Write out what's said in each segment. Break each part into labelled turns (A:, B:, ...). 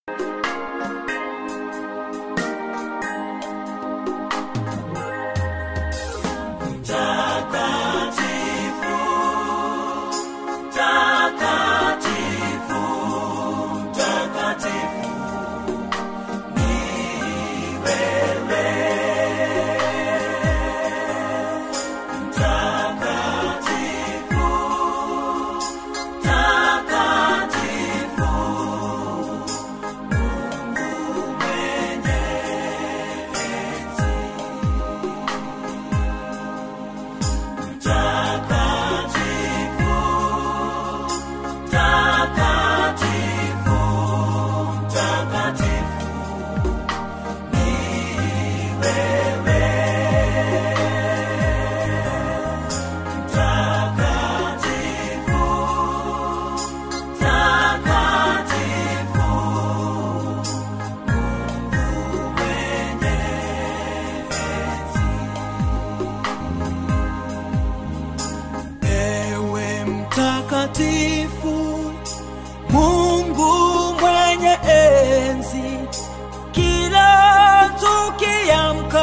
A: Mtakatifu, Mungu mwenye enzi, kila tukiamka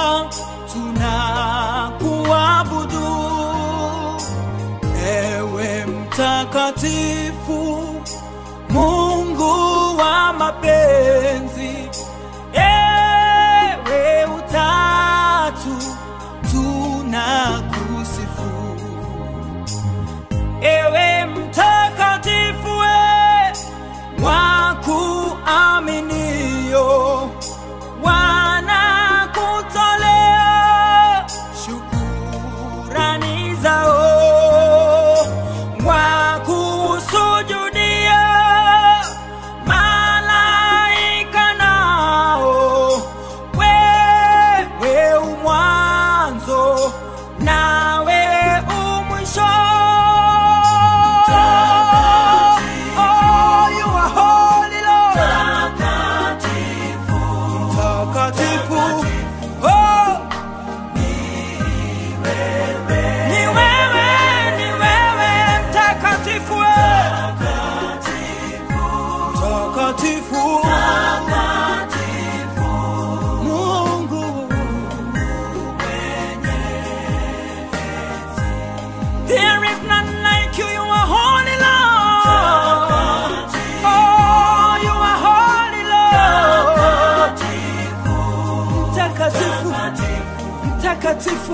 A: tunakuabudu. Ewe mtakatifu, Mungu wa mapenzi, ewe utatu tunakusifu. Ewe mtakatifu, wa kuaminio, wanakutolea shukurani zao, wakusujudia malaika nao. Wewe umwanzo nawe umwisho. There is none like you, you are holy Lord. Oh, you are holy Lord. Mtakatifu, mtakatifu.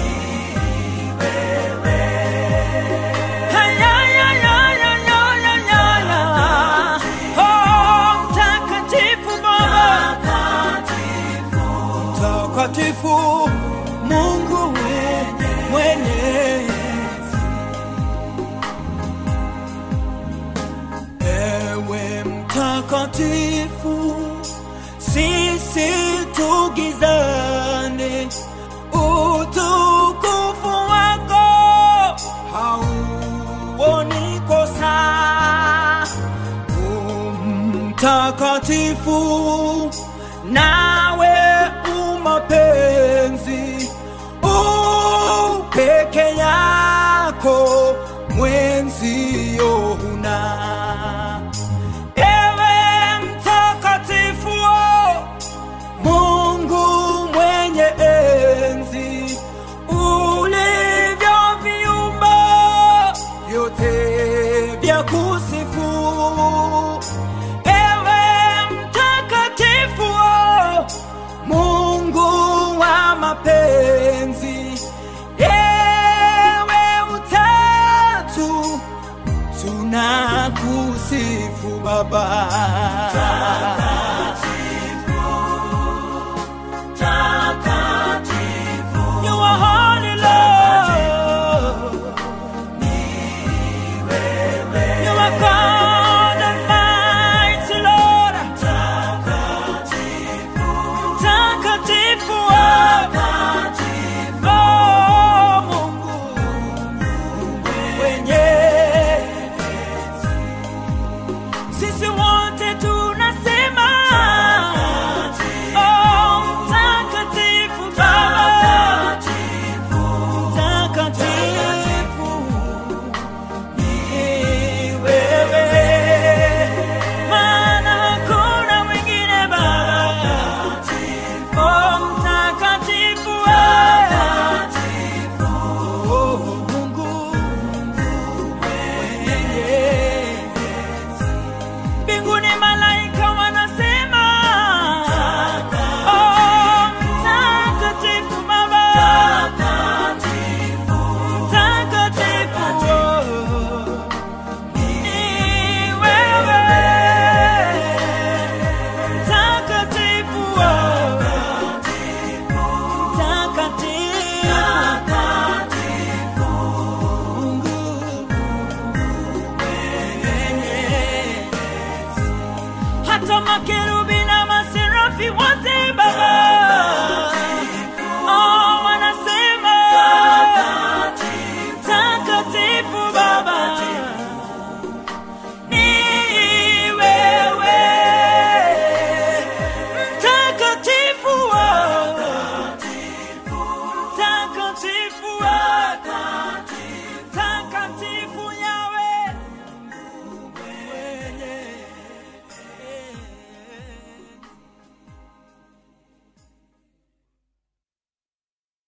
A: Mtakatifu, Mungu mwenye. Ewe mtakatifu, sisi tugizane, utukufu wako hauoni kosa. Mtakatifu, nawe umapenzi, peke yako mwenzio huna. Ewe mtakatifu, Mungu mwenye enzi, ulivyoviumba vyote vya kusifu. Ewe mtakatifu, Mungu wa mapenzi, ewe utatu tunakusifu Baba. Takatifu, takatifu, you are holy Lord. You are God Almighty Lord. Takatifu, takatifu, takatifu, Mungu mwenye. Sisi wote tunasema hata makerubi na maserafi wote Baba